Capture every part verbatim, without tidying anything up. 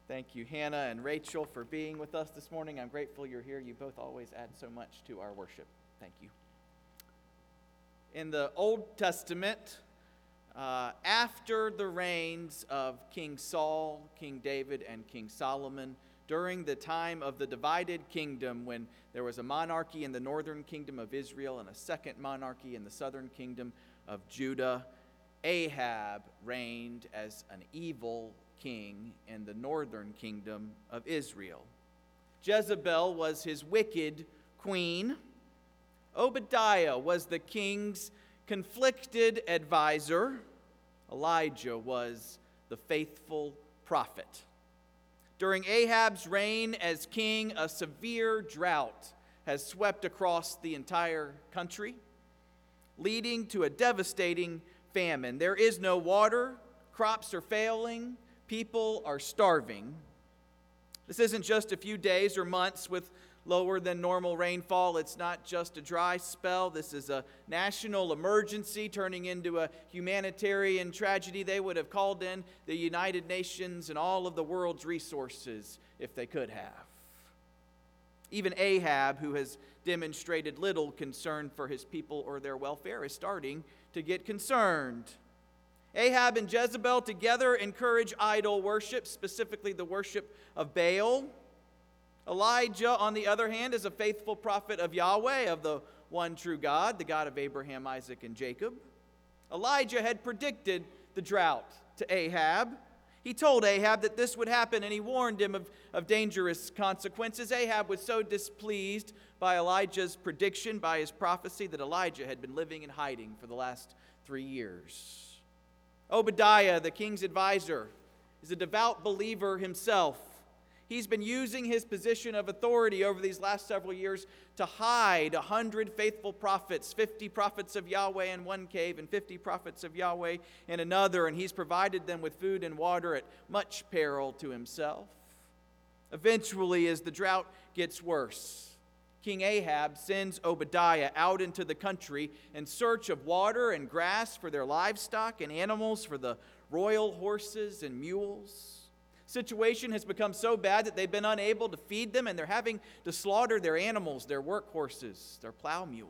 Thank you, Hannah and Rachel, for being with us this morning. I'm grateful you're here. You both always add so much to our worship. Thank you. In the Old Testament, uh, after the reigns of King Saul, King David, and King Solomon, during the time of the divided kingdom, when there was a monarchy in the northern kingdom of Israel and a second monarchy in the southern kingdom of Judah, Ahab reigned as an evil king in the northern kingdom of Israel. Jezebel was his wicked queen. Obadiah was the king's conflicted advisor. Elijah was the faithful prophet. During Ahab's reign as king, a severe drought has swept across the entire country, leading to a devastating famine. There is no water, crops are failing, people are starving. This isn't just a few days or months with lower than normal rainfall. It's not just a dry spell. This is a national emergency turning into a humanitarian tragedy. They would have called in the United Nations and all of the world's resources if they could have. Even Ahab, who has demonstrated little concern for his people or their welfare, is starting to get concerned. Ahab and Jezebel together encourage idol worship, specifically the worship of Baal. Elijah, on the other hand, is a faithful prophet of Yahweh, of the one true God, the God of Abraham, Isaac, and Jacob. Elijah had predicted the drought to Ahab. He told Ahab that this would happen, and he warned him of, of dangerous consequences. Ahab was so displeased by Elijah's prediction, by his prophecy, that Elijah had been living in hiding for the last three years. Obadiah, the king's advisor, is a devout believer himself. He's been using his position of authority over these last several years to hide a hundred faithful prophets, fifty prophets of Yahweh in one cave and fifty prophets of Yahweh in another, and he's provided them with food and water at much peril to himself. Eventually, as the drought gets worse, King Ahab sends Obadiah out into the country in search of water and grass for their livestock and animals for the royal horses and mules. Situation has become so bad that they've been unable to feed them, and they're having to slaughter their animals, their workhorses, their plow mules.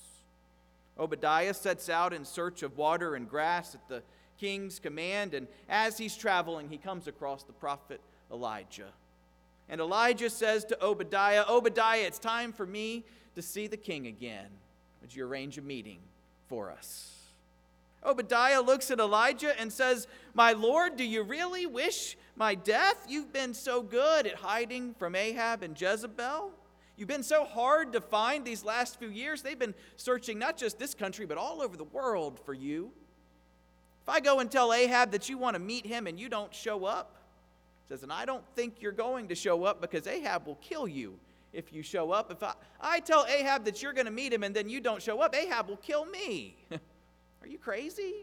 Obadiah sets out in search of water and grass at the king's command, and as he's traveling, he comes across the prophet Elijah. And Elijah says to Obadiah, "Obadiah, it's time for me to see the king again. Would you arrange a meeting for us?" Obadiah looks at Elijah and says, "My lord, do you really wish my death? You've been so good at hiding from Ahab and Jezebel. You've been so hard to find these last few years. They've been searching not just this country, but all over the world for you. If I go and tell Ahab that you want to meet him and you don't show up," says, "and I don't think you're going to show up because Ahab will kill you if you show up. If I, I tell Ahab that you're going to meet him and then you don't show up, Ahab will kill me. Are you crazy?"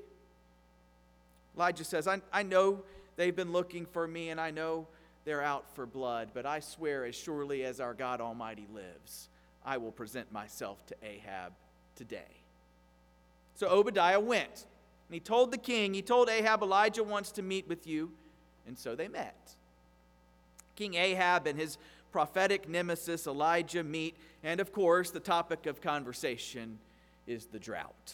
Elijah says, I, I know they've been looking for me, and I know they're out for blood, but I swear as surely as our God Almighty lives, I will present myself to Ahab today. So Obadiah went, and he told the king, he told Ahab, "Elijah wants to meet with you," and so they met. King Ahab and his prophetic nemesis Elijah meet, and of course the topic of conversation is the drought.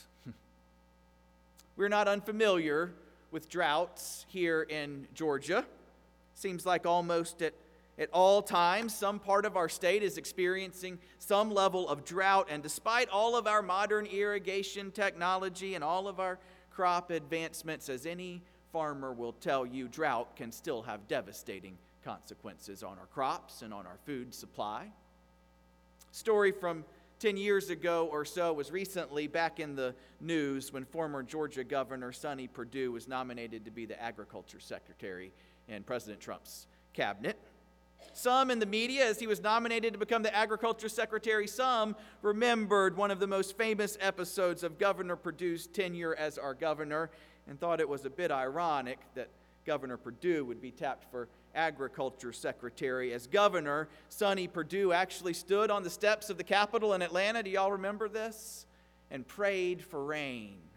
We're not unfamiliar with droughts here in Georgia. Seems like almost at, at all times, some part of our state is experiencing some level of drought. And despite all of our modern irrigation technology and all of our crop advancements, as any farmer will tell you, drought can still have devastating consequences on our crops and on our food supply. Story from ten years ago or so was recently back in the news when former Georgia Governor Sonny Perdue was nominated to be the Agriculture Secretary in President Trump's cabinet. Some in the media, as he was nominated to become the Agriculture Secretary, some remembered one of the most famous episodes of Governor Perdue's tenure as our governor and thought it was a bit ironic that Governor Perdue would be tapped for Agriculture Secretary. As governor, Sonny Perdue actually stood on the steps of the Capitol in Atlanta, do y'all remember this? And prayed for rain.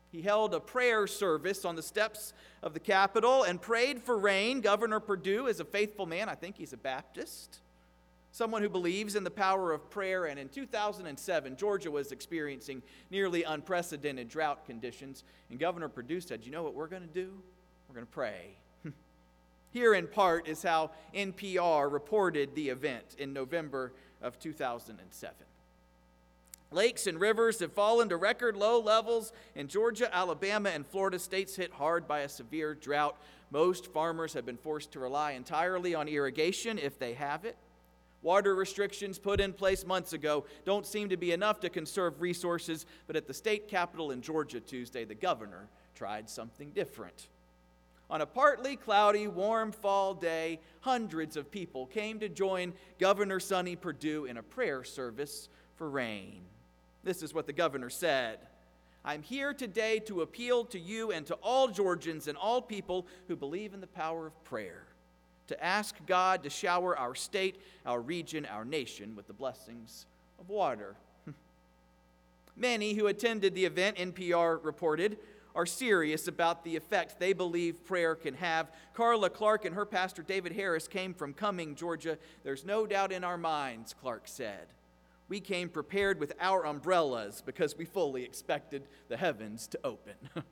He held a prayer service on the steps of the Capitol and prayed for rain. Governor Perdue is a faithful man. I think he's a Baptist, someone who believes in the power of prayer. And in two thousand seven, Georgia was experiencing nearly unprecedented drought conditions. And Governor Perdue said, you know what we're going to do? We're going to pray. Here in part is how N P R reported the event in November of two thousand seven. Lakes and rivers have fallen to record low levels in Georgia, Alabama, and Florida, states hit hard by a severe drought. Most farmers have been forced to rely entirely on irrigation if they have it. Water restrictions put in place months ago don't seem to be enough to conserve resources, but at the state capitol in Georgia Tuesday, the governor tried something different. On a partly cloudy, warm fall day, hundreds of people came to join Governor Sonny Perdue in a prayer service for rain. This is what the governor said. I'm here today to appeal to you and to all Georgians and all people who believe in the power of prayer, to ask God to shower our state, our region, our nation with the blessings of water. Many who attended the event, N P R reported, are serious about the effect they believe prayer can have. Carla Clark and her pastor David Harris came from Cumming, Georgia. There's no doubt in our minds, Clark said. We came prepared with our umbrellas because we fully expected the heavens to open.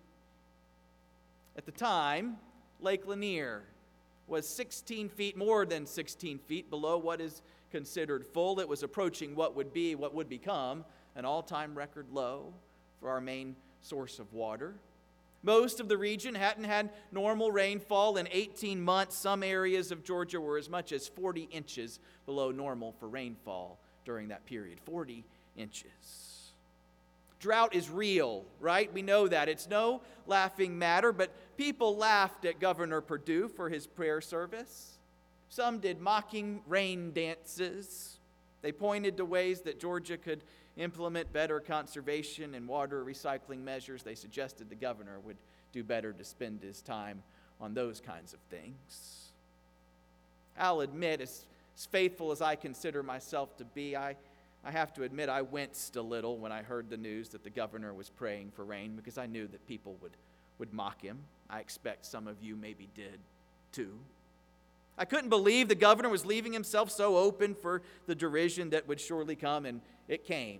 At the time, Lake Lanier was sixteen feet, more than sixteen feet below what is considered full. It was approaching what would be, what would become an all-time record low for our main source of water. Most of the region hadn't had normal rainfall in eighteen months. Some areas of Georgia were as much as forty inches below normal for rainfall during that period. forty inches. Drought is real, right? We know that. It's no laughing matter, but people laughed at Governor Perdue for his prayer service. Some did mocking rain dances. They pointed to ways that Georgia could implement better conservation and water recycling measures. They suggested the governor would do better to spend his time on those kinds of things. I'll admit, as, as faithful as I consider myself to be, I, I have to admit I winced a little when I heard the news that the governor was praying for rain, because I knew that people would, would mock him. I expect some of you maybe did too. I couldn't believe the governor was leaving himself so open for the derision that would surely come, and it came.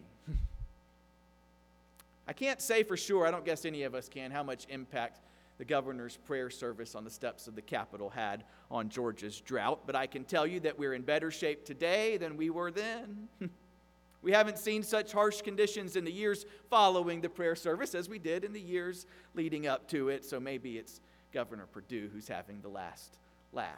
I can't say for sure, I don't guess any of us can, how much impact the governor's prayer service on the steps of the Capitol had on Georgia's drought, but I can tell you that we're in better shape today than we were then. We haven't seen such harsh conditions in the years following the prayer service as we did in the years leading up to it, so maybe it's Governor Perdue who's having the last laugh.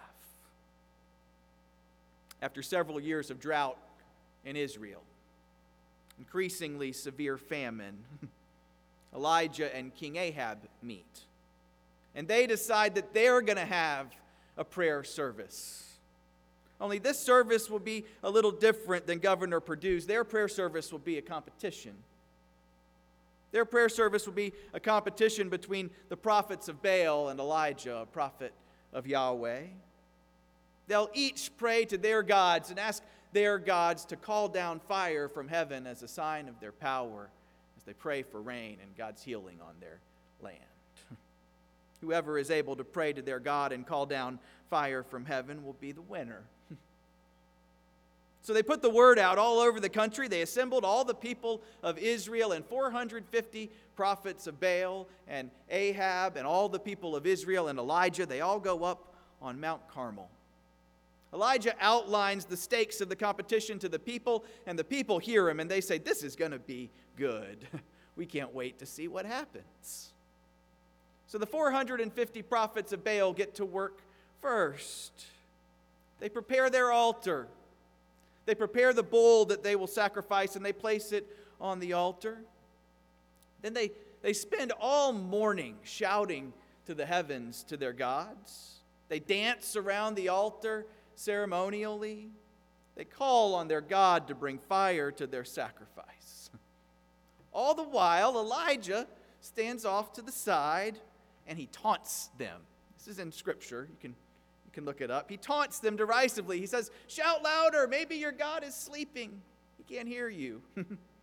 After several years of drought in Israel, increasingly severe famine, Elijah and King Ahab meet. And they decide that they're going to have a prayer service. Only this service will be a little different than Governor Perdue's. Their prayer service will be a competition. Their prayer service will be a competition between the prophets of Baal and Elijah, a prophet of Yahweh. They'll each pray to their gods and ask their gods to call down fire from heaven as a sign of their power as they pray for rain and God's healing on their land. Whoever is able to pray to their God and call down fire from heaven will be the winner. So they put the word out all over the country. They assembled all the people of Israel and four hundred fifty prophets of Baal and Ahab and all the people of Israel and Elijah. They all go up on Mount Carmel. Elijah outlines the stakes of the competition to the people, and the people hear him, and they say, this is going to be good. We can't wait to see what happens. So the four hundred fifty prophets of Baal get to work first. They prepare their altar. They prepare the bull that they will sacrifice, and they place it on the altar. Then they, they spend all morning shouting to the heavens to their gods. They dance around the altar ceremonially. They call on their God to bring fire to their sacrifice. All the while, Elijah stands off to the side and he taunts them. This is in Scripture. You can, you can look it up. He taunts them derisively. He says, shout louder. Maybe your God is sleeping. He can't hear you.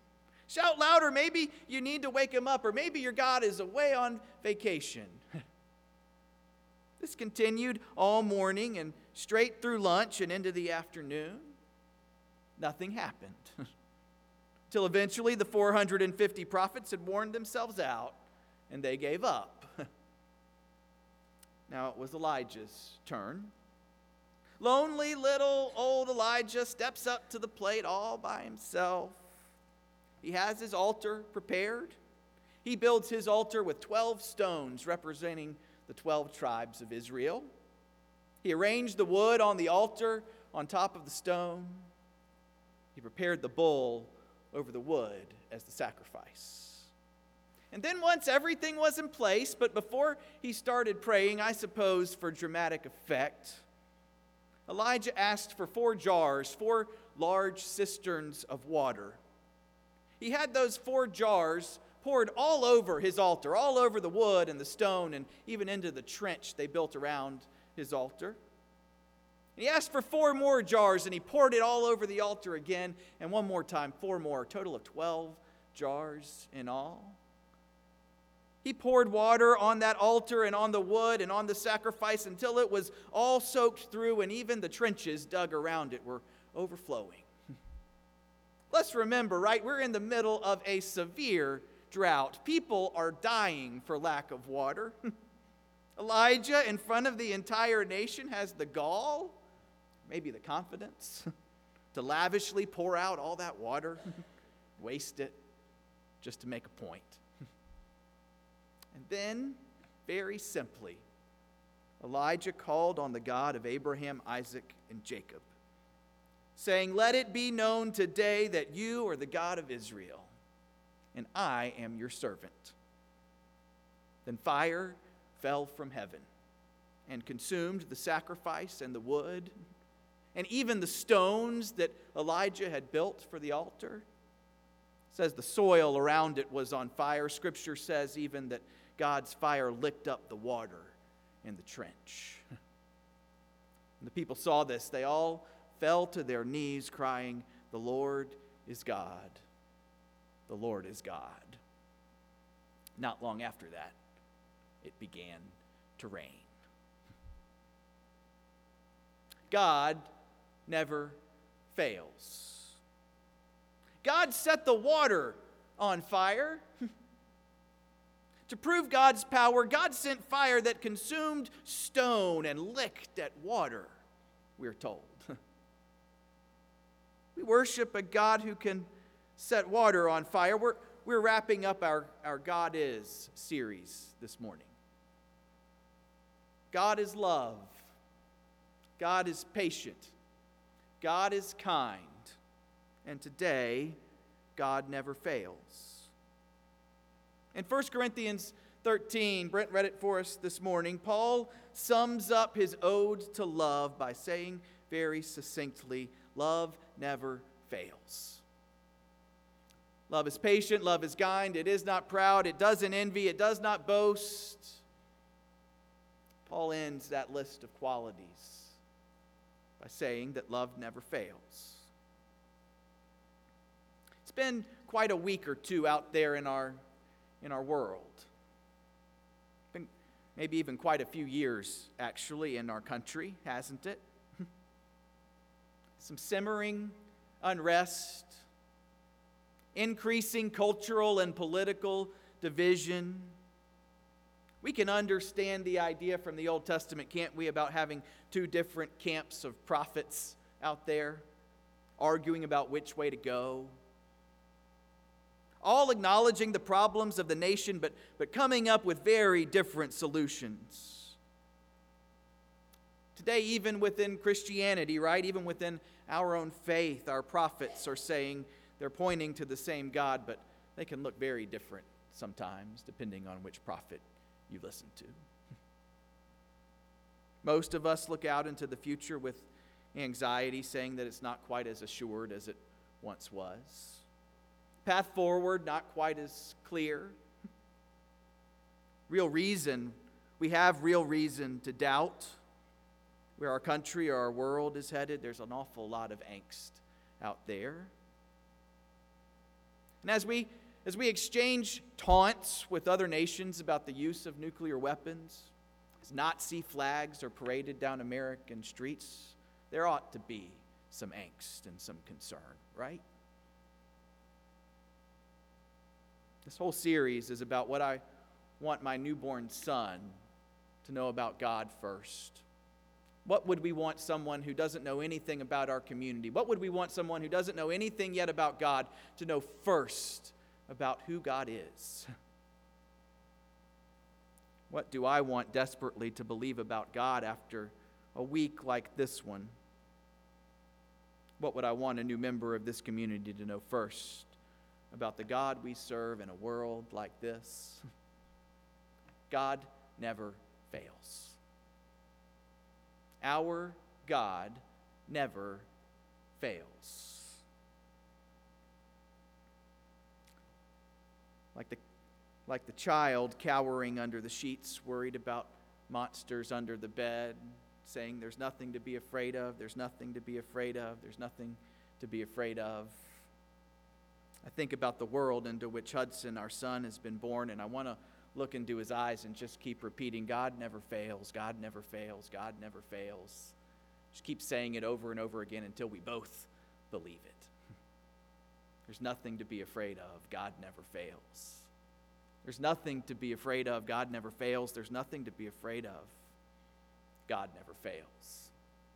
Shout louder. Maybe you need to wake him up, or maybe your God is away on vacation. This continued all morning and straight through lunch and into the afternoon. Nothing happened. Till eventually the four hundred fifty prophets had worn themselves out and they gave up. Now it was Elijah's turn. Lonely little old Elijah steps up to the plate all by himself. He has his altar prepared. He builds his altar with twelve stones representing the twelve tribes of Israel. He arranged the wood on the altar on top of the stone. He prepared the bull over the wood as the sacrifice. And then once everything was in place, but before he started praying, I suppose for dramatic effect, Elijah asked for four jars, four large cisterns of water. He had those four jars poured all over his altar, all over the wood and the stone, and even into the trench they built around his altar. He asked for four more jars, and he poured it all over the altar again, and one more time, four more, a total of twelve jars in all. He poured water on that altar and on the wood and on the sacrifice until it was all soaked through, and even the trenches dug around it were overflowing. Let's remember, right, we're in the middle of a severe drought. People are dying for lack of water. Elijah, in front of the entire nation, has the gall, maybe the confidence, to lavishly pour out all that water, waste it, just to make a point. And then, very simply, Elijah called on the God of Abraham, Isaac, and Jacob, saying, "Let it be known today that you are the God of Israel, and I am your servant." Then fire fell from heaven and consumed the sacrifice and the wood, and even the stones that Elijah had built for the altar. It says the soil around it was on fire. Scripture says even that God's fire licked up the water in the trench. When the people saw this, they all fell to their knees, crying, "The Lord is God. The Lord is God." Not long after that, it began to rain. God never fails. God set the water on fire. To prove God's power, God sent fire that consumed stone and licked at water, we're told. We worship a God who can set water on fire. We're, we're wrapping up our, our God Is series this morning. God is love. God is patient. God is kind. And today, God never fails. In First Corinthians thirteen, Brent read it for us this morning, Paul sums up his ode to love by saying very succinctly, love never fails. Love is patient, love is kind, it is not proud, it doesn't envy, it does not boast. Paul ends that list of qualities by saying that love never fails. It's been quite a week or two out there in our in our world. Been maybe even quite a few years, actually, in our country, hasn't it? Some simmering unrest, increasing cultural and political division. We can understand the idea from the Old Testament, can't we, about having two different camps of prophets out there arguing about which way to go. All acknowledging the problems of the nation, but, but coming up with very different solutions. Today, even within Christianity, right, even within our own faith, our prophets are saying they're pointing to the same God, but they can look very different sometimes, depending on which prophet you listen to. Most of us look out into the future with anxiety, saying that it's not quite as assured as it once was. Path forward, not quite as clear. Real reason, we have real reason to doubt where our country or our world is headed. There's an awful lot of angst out there. And as we as we exchange taunts with other nations about the use of nuclear weapons, as Nazi flags are paraded down American streets, there ought to be some angst and some concern, right? This whole series is about what I want my newborn son to know about God first. What would we want someone who doesn't know anything about our community? What would we want someone who doesn't know anything yet about God to know first about who God is? What do I want desperately to believe about God after a week like this one? What would I want a new member of this community to know first about the God we serve in a world like this? God never fails. Our God never fails. Like the, like the child cowering under the sheets, worried about monsters under the bed, saying there's nothing to be afraid of, there's nothing to be afraid of, there's nothing to be afraid of. I think about the world into which Hudson, our son, has been born, and I want to look into his eyes and just keep repeating, God never fails, God never fails, God never fails. Just keep saying it over and over again until we both believe it. There's nothing to be afraid of, God never fails. There's nothing to be afraid of, God never fails. There's nothing to be afraid of, God never fails.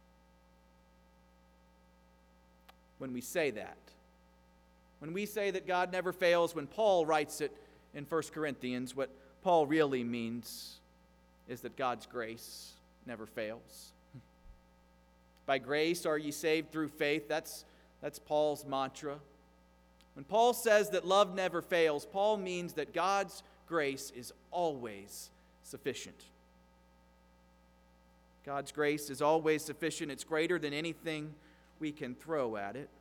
When we say that, when we say that God never fails, when Paul writes it in First Corinthians, what Paul really means is that God's grace never fails. By grace are ye saved through faith. That's, that's Paul's mantra. When Paul says that love never fails, Paul means that God's grace is always sufficient. God's grace is always sufficient. It's greater than anything we can throw at it.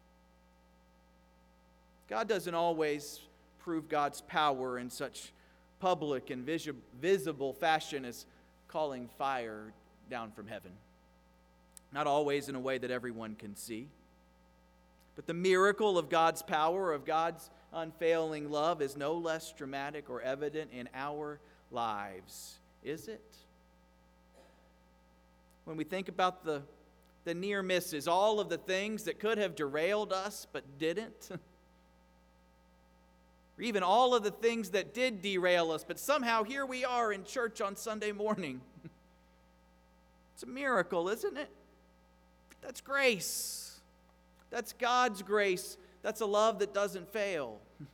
God doesn't always prove God's power in such public and visi- visible fashion as calling fire down from heaven. Not always in a way that everyone can see. But the miracle of God's power, of God's unfailing love, is no less dramatic or evident in our lives, is it? When we think about the, the near misses, all of the things that could have derailed us but didn't, or even all of the things that did derail us, but somehow here we are in church on Sunday morning. It's a miracle, isn't it? That's grace. That's God's grace. That's a love that doesn't fail. Have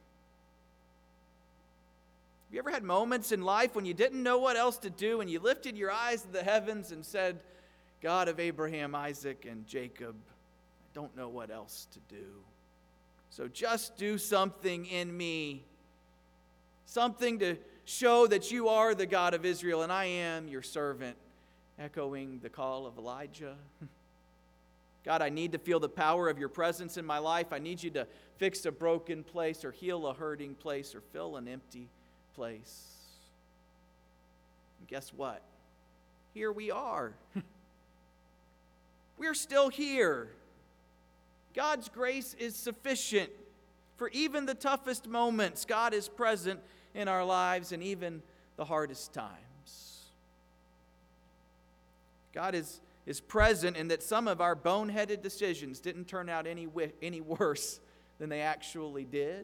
you ever had moments in life when you didn't know what else to do and you lifted your eyes to the heavens and said, God of Abraham, Isaac, and Jacob, I don't know what else to do. So just do something in me. Something to show that you are the God of Israel and I am your servant, echoing the call of Elijah. God, I need to feel the power of your presence in my life. I need you to fix a broken place or heal a hurting place or fill an empty place. And guess what? Here we are. We're still here. God's grace is sufficient for even the toughest moments. God is present in our lives and even the hardest times. God is, is present in that some of our boneheaded decisions didn't turn out any, any worse than they actually did.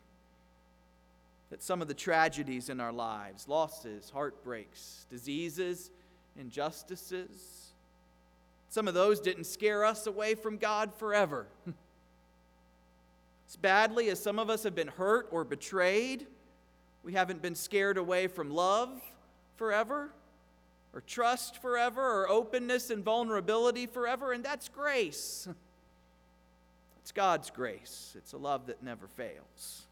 That some of the tragedies in our lives, losses, heartbreaks, diseases, injustices, some of those didn't scare us away from God forever. As badly as some of us have been hurt or betrayed, we haven't been scared away from love forever, or trust forever, or openness and vulnerability forever, and that's grace. It's God's grace. It's a love that never fails.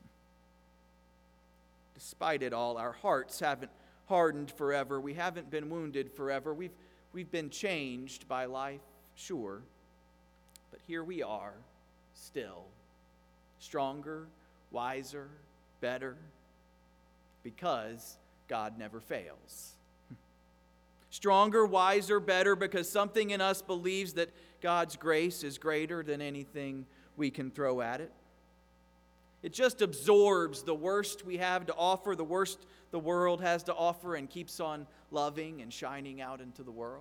Despite it all, our hearts haven't hardened forever. We haven't been wounded forever. We've We've been changed by life, sure, but here we are, still, stronger, wiser, better, because God never fails. Stronger, wiser, better, because something in us believes that God's grace is greater than anything we can throw at it. It just absorbs the worst we have to offer, the worst the world has to offer, and keeps on loving and shining out into the world.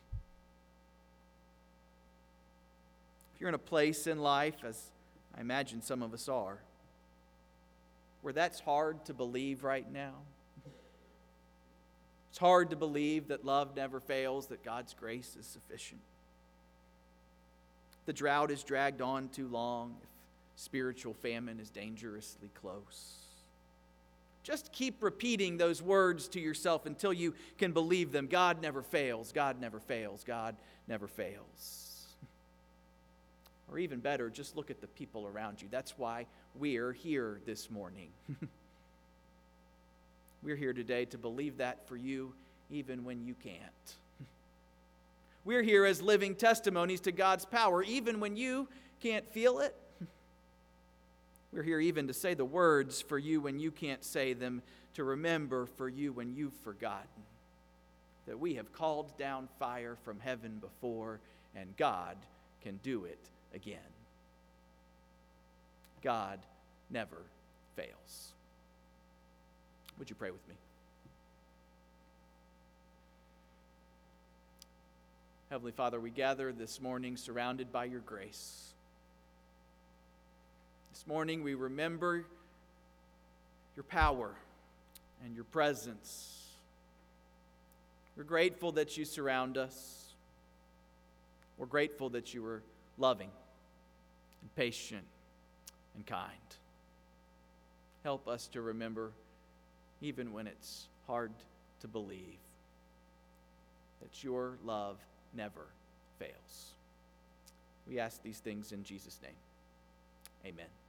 If you're in a place in life, as I imagine some of us are, where that's hard to believe right now, it's hard to believe that love never fails, that God's grace is sufficient. The drought is dragged on too long, if spiritual famine is dangerously close. Just keep repeating those words to yourself until you can believe them. God never fails, God never fails, God never fails. Or even better, just look at the people around you. That's why we're here this morning. We're here today to believe that for you even when you can't. We're here as living testimonies to God's power even when you can't feel it. We're here even to say the words for you when you can't say them, to remember for you when you've forgotten that we have called down fire from heaven before, and God can do it again. God never fails. Would you pray with me? Heavenly Father, we gather this morning surrounded by your grace. This morning we remember your power and your presence. We're grateful that you surround us. We're grateful that you are loving and patient and kind. Help us to remember, even when it's hard to believe, that your love never fails. We ask these things in Jesus' name. Amen.